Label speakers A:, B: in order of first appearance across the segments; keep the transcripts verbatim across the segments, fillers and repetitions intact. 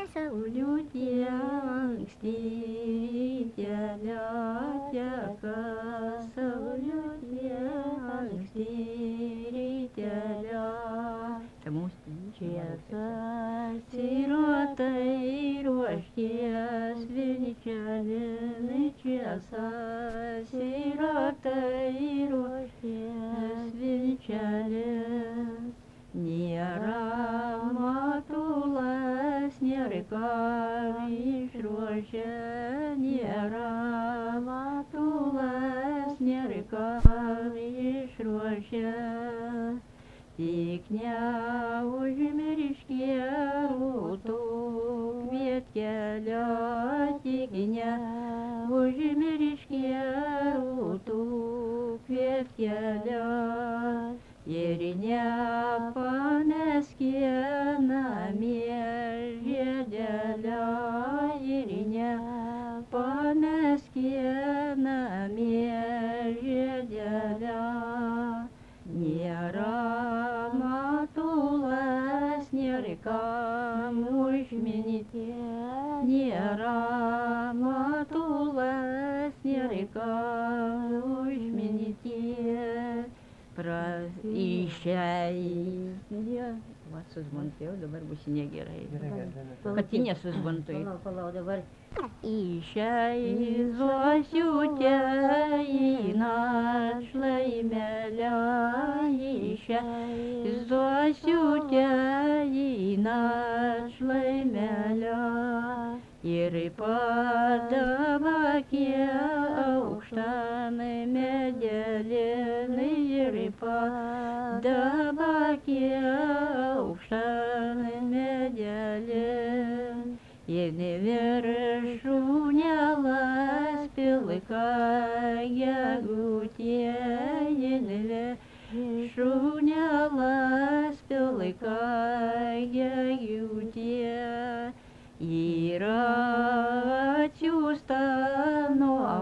A: saulutė anksti rytelio teka, saulutė anksti rytelio. Čia sasirotai ruošties vilčelin, čia sasirotai ruošties vilčelin. Nėra matulas, nėra ką išruošę, nėra matulas, nėra ką išruošę. Tik neužmirškė rūtų kvietkelio, tik neužmirškė rūtų kvietkelio. Ir nepameskė namie žiedelio, ir nepameskė namie žiedelio. Nėra matulas, nėra kam užminti, nėra matulas, nėra kam užminti. Pras išeidė, va susmontėjau, dabar bus negerai. Kad ji nesusmontuoju.
B: Palau, palau, dabar.
A: Išeizosiute į našlaimelę, išeizosiute į našlaimelę. Ir padavakė aukštan medelin, ir padavakė aukštan medelin. Ir viršūnėlas pilka gegutė, ir viršūnėlas pilka gegutė. Yra atsiųsta nuo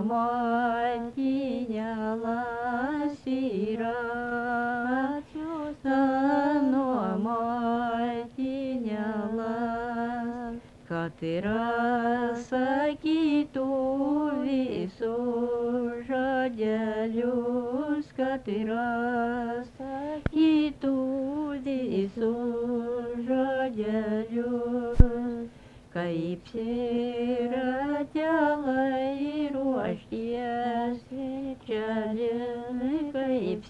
A: motinėlas, yra atsiųsta nuo motinėlas, kad yra sakytų visus žodelius, kad yra sakytų visus žodelius. Kaip siratelai ruošties vilčelin, kaip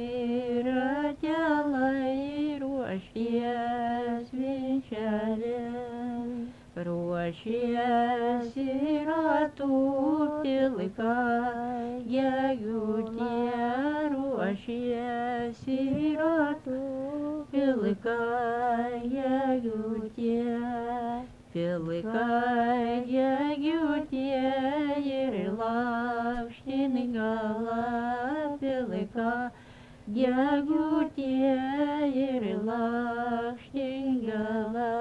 A: siratelai ruošties vilčelin. Ruošiesi ratų pilka gegutė, ruošiesi ratų pilka gegutė. Pilka gegutė ir lakštingala, pilka gegutė ir lakštingala.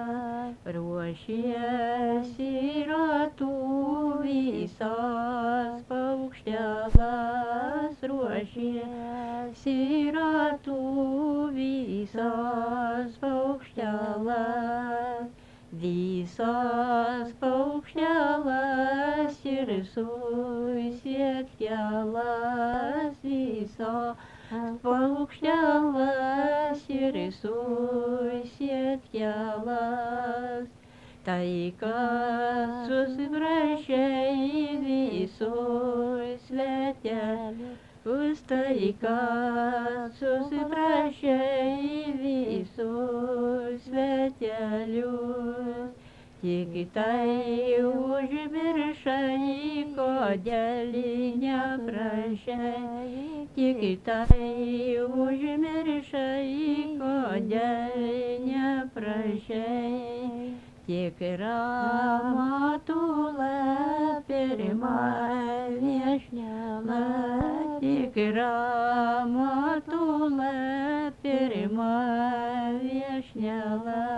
A: Ruošiesi ratų visas paukštelas, ruošiesi ratų visas paukštelas. Visas paukštelas ir susietkelas, visas paukštelas ir susietkelas. Tai, kad susiprašei visus svetelius, tai, kad susiprašei visus svetelius. Tik tai užmiršai, kodėl neprašai, tik tai užmiršai, kodėl neprašai. Tikra matula pirma viešnela, tikra matula pirma viešnela.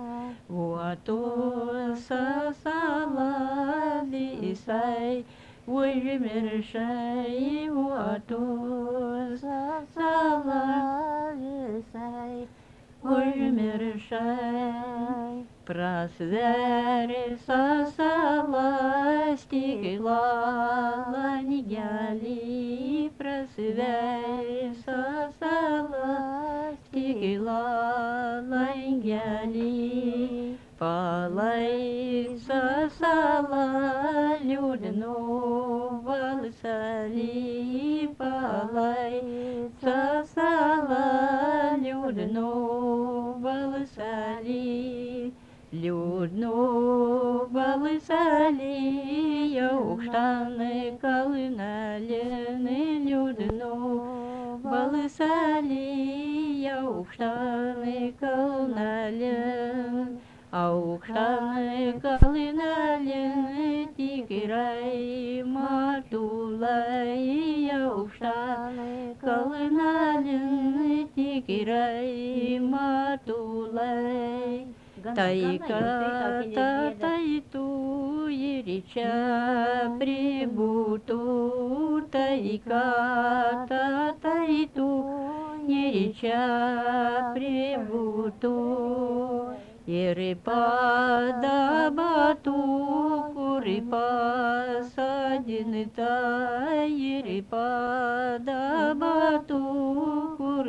A: Uotus sala visai užmiršai, uotus sala visai užmiršai. Prasveris asalas tikla langelį, prasveris asalas tikla langelį. Palaiks asalą liūdnu balselį, palaiks asalą liūdnu balselį. Liūdnu balselį aukštan kalnelin, liūdnu balselį aukštan kalnelin. Aukštan kalnelin tikrai matulai, aukštan kalnelin tikrai matulai. Tai kata tai tu ir čia pribūtų, tai kata tai tu ir čia pribūtų. Ir padabatų, kur pasodinta, ir padabatų, kur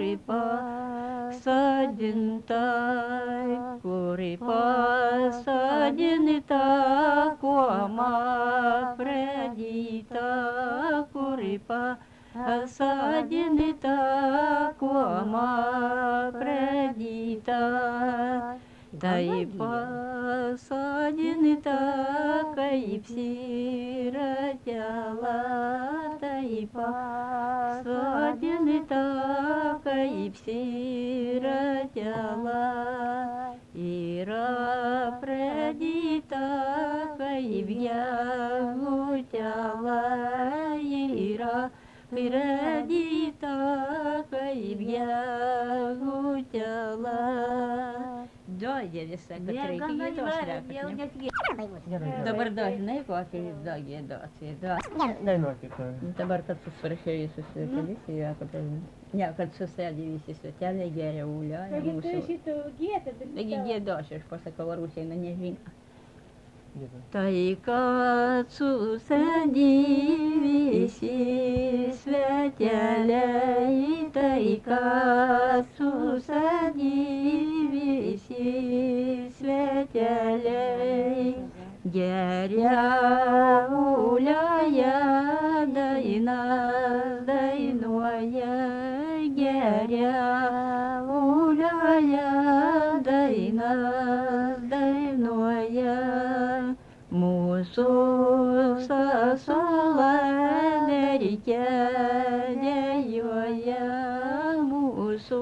A: pasodinta, kur pasodinta, kuoma pradėta, kur pasodinta, kuoma pradėta. Tai pasodinta kaip siratela, tai pasodinta kaip siratela. Yra pradėta kaip gegutela, yra pradėta kaip gegutela. Dogė visą, kad reikia gėdos repeti. Dabar dažnai kokį do gėdos. Dabar, kad susirašėjai susirašėjai, ne, kad susėdė visi svetelė, geria ulio. Taigi gėdos, aš pasakau, ar užeina nežino. Tai, kad susėdė visi sveteliai, tai, kad susėdė visi sveteliai, geria ulioje dainas dainuoja, geria ulioje dainas dainuoja. Mūsų sasula verkia dejuoja, mūsų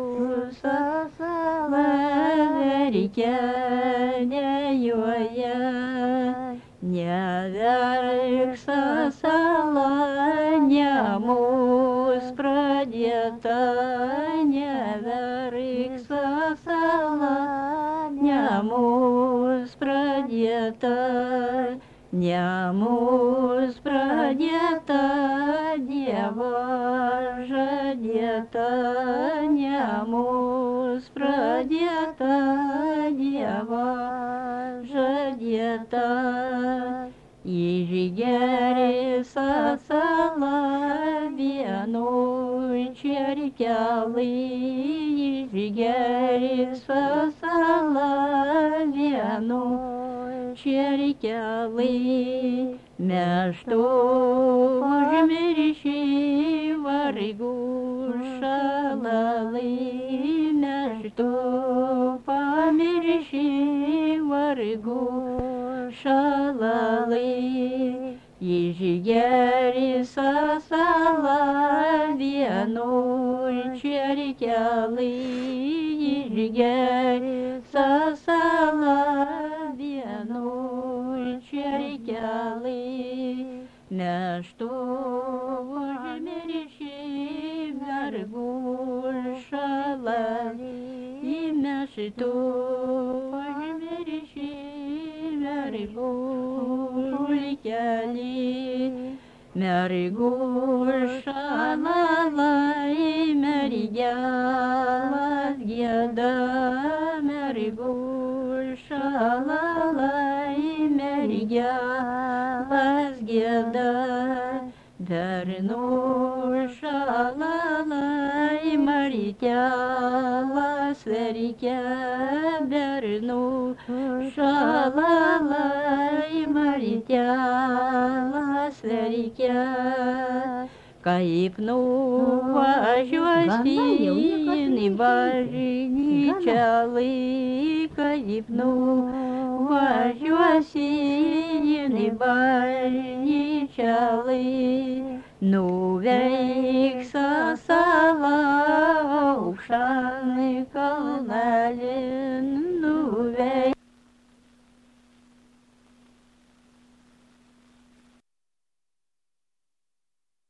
A: sasula verkia dejuoja. Neverk sasala, ne mūs pradėta, neverk sasala, ne mūs pradėta, ne mūs pradėta, Dievo žadėta, ne mūs pradėta, Dievo žadėta. Išgeris asala vienu čerkelai, išgeris asala vienu čerkelai. Meštų užmirši vargų šalalai, meštų pamirši vargų šalalai. Išgeris asala vienu čerkelai, išgeris asala vienu čerkelai. Meštų užmirši vargų šalalai, meštų užmirši vargų šalalai. Merguž šalalai, mergelas gieda, merguž šalalai, mergelas gieda, bernų šalalai, maritelas verkia, bernų šalalai, maritelas verkia, kaip nuvažiuosi į bažnyčią lai, kaip nuvažiuosi į bažnyčią lai, nuveiks